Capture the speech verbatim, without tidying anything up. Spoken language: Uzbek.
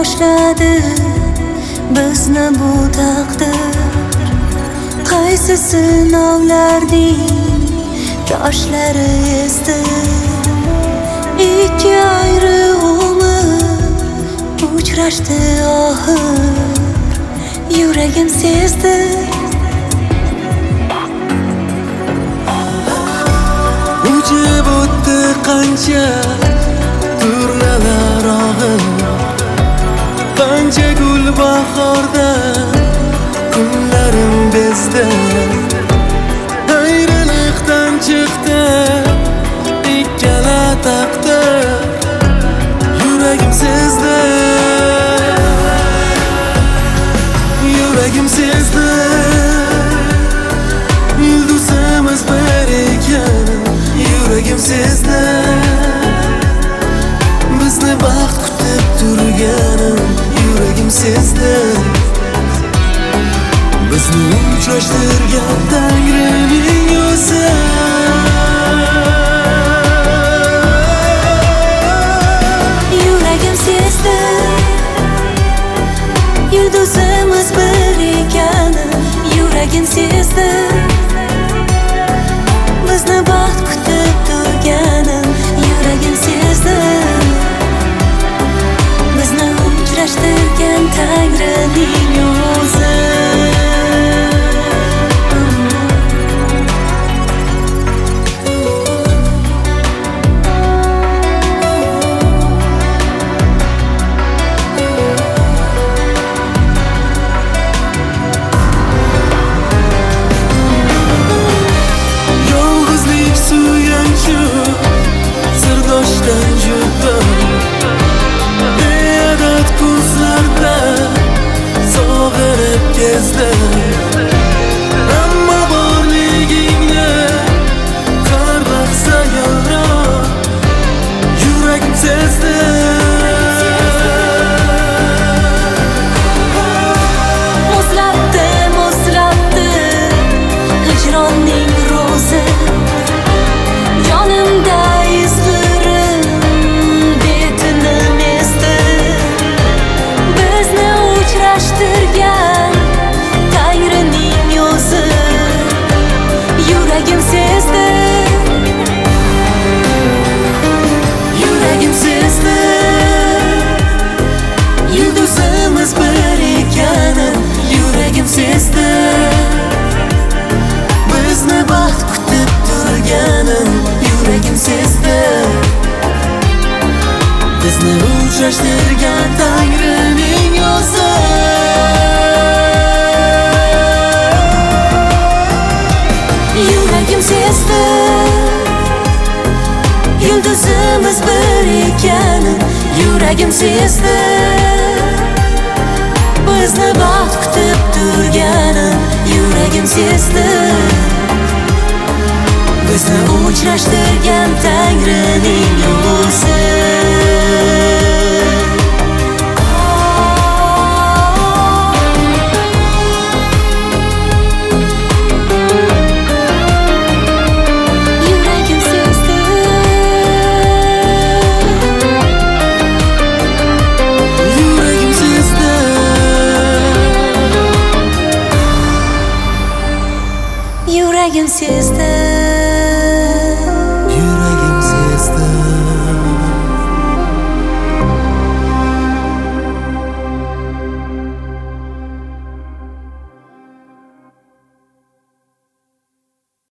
boshladi bizni bu taqdir. Qaysi sinovlarning toshlari esdi. Ikki ayrı umr uchrashdi oxir. Yuragim sezdi. Uchib o'tdi qancha turnalar og'ir, qancha gul bahorda kunlarim bezdi. Ayriliqdan chiqdi ikkala taqdir, yuragim sezdi. Yuragim sezdi. Yulduzimiz bir ekan, yuragim sezdi. Bizni baxt kutib turganin, yuragim sezdi. Bizni uchrashtirgan Tangrining o'zi. Yuragim sezdi. Yulduzimiz bir ekan, yuragim sezdi. Bizni baxt kutib turganin, yuragim sezdi. Bizni uchrashtirgan Tangrining o'zi. Sirdoshdan juda beadad ko'zlarda sog'inib kezdim. Ammo borligingni qarg'asa yolg'on, yuragim sezdi. Muzlatdi, muzlatdi hijronning ro'zi. Jonimda izlarim betini ezdi. Bizni uchrashtirgan Tangrining o'zi. Yuragim sezdi. Yuragim sezdi. Yulduzimiz bir ekan, yuragim sezdi. Bizni baxt kutib turganin, yuragim sezdi. Bizni uchrashtirgan Tangrining o'zi. Yuragim sezdi. Yulduzimiz bir ekan, yuragim sezdi. Bizni baxt kutib turganin, yuragim sezdi. Bizni uchrashtirgan Tangrining o'zi. Yuragim sezdi. Yuragim sezdi. Yuragim sezdi.